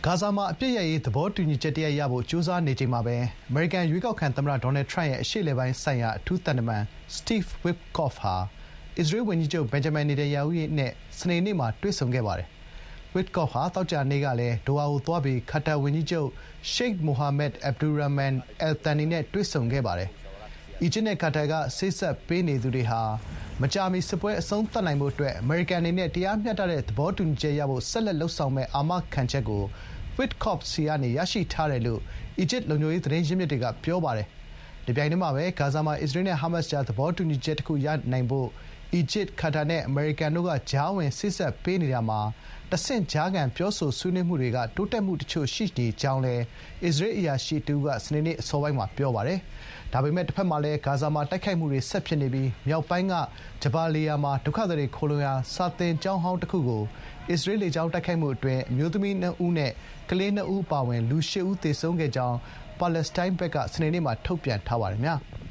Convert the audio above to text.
ဂါဇာမှာအပစ်ရပ်ရေးသဘောတူညီချက်တရပ်ရဖို့ကြိုးစားနေချိန်မှာပဲအမေရိကန်ရွေးကောက်ခံသမ္မတဒေါ်နယ်ထရန့်ရဲ့အရှေ့အလယ်ပိုင်းဆိုင်ရာအထူးသံတမန်စတိဗ်ဝစ်ကော့ဖ်ဟာအစ္စရေးဝန်ကြီးချုပ်ဘင်ဂျမင်နေတန်ယာဟုနဲ့စနေနေ့မှာတွေ့ဆုံခဲ့ပါတယ်။ဝစ်ကော့ဖ်ဟာသောကြာနေ့ကလည်းဒိုဟာကိုသွားပြီးကာတာဝန်ကြီးချုပ်ရှိတ်မိုဟာမက်အဗ်ဒူရာမန်အယ်လ်သန်နီနဲ့တွေ့ဆုံခဲ့ပါတယ်။အီဂျစ်နဲ့ကာတာကစေ့စပ်ပေးနေသူတွေဟာမကြာမီစစ်ပွဲအဆုံးသတ်နိုင်ဖို့အတွက်အမေရိကန်အနေနဲ့တရားမျှတတဲ့သဘောတူညီချက်ရဖို့ဆက်လက်လုပ်ဆောင်မယ့်အာမခံချက်ကိုဝစ်ကော့ဖ်ဆီကနေရရှိထားတယ်လို့အီဂျစ်လုံခြုံရေးသတင်းရင်းမြစ်တွေကပြောပါတယ်။တပြိုင်တည်းမှာပဲဂါဇာမှာအစ္စရေးနဲ့ဟာမတ်စ်ကြားသဘောတူညီချက်တခုရနိုင်ဖို့အီဂျစ်၊ကာတာနဲ့အမေရိကန်တို့ကကြားဝင်စေ့စပ်ပေးနေတာမှာတဆင့်ကြားခံပြောဆိုဆွေးနွေးမှုတွေကတိုးတက်မှုတချို့ရှိနေကြောင်းလည်းအစ္စရေးအရာရှိတဦးကစနေနေ့အစောပိုင်းမှာပြောပါတယ်။ဒါပေမဲ့တဘက်မှာလည်းဂါဇာမှာတိုက်ခိုက်မှုတွေဆက်ဖြစ်နေပြီးမြောက်ပိုင်းကဂျဘာလီယာမှာဒုက္ခသည်တွေခိုလှုံရာစာသင်ကျောင်းဟောင်းတခုကိုအစ္စရေးလေကြောင်းတိုက်ခိုက်မှုအတွင်းအမျိုးသမီး2ဦးနဲ့ကလေး2ဦးအပါအဝင်လူ8ဦးသေဆုံးခဲ့ကြောင်းပါလက်စတိုင်းဘက်ကစနေနေ့မှာထုတ်ပြန်ထားပါတယ်။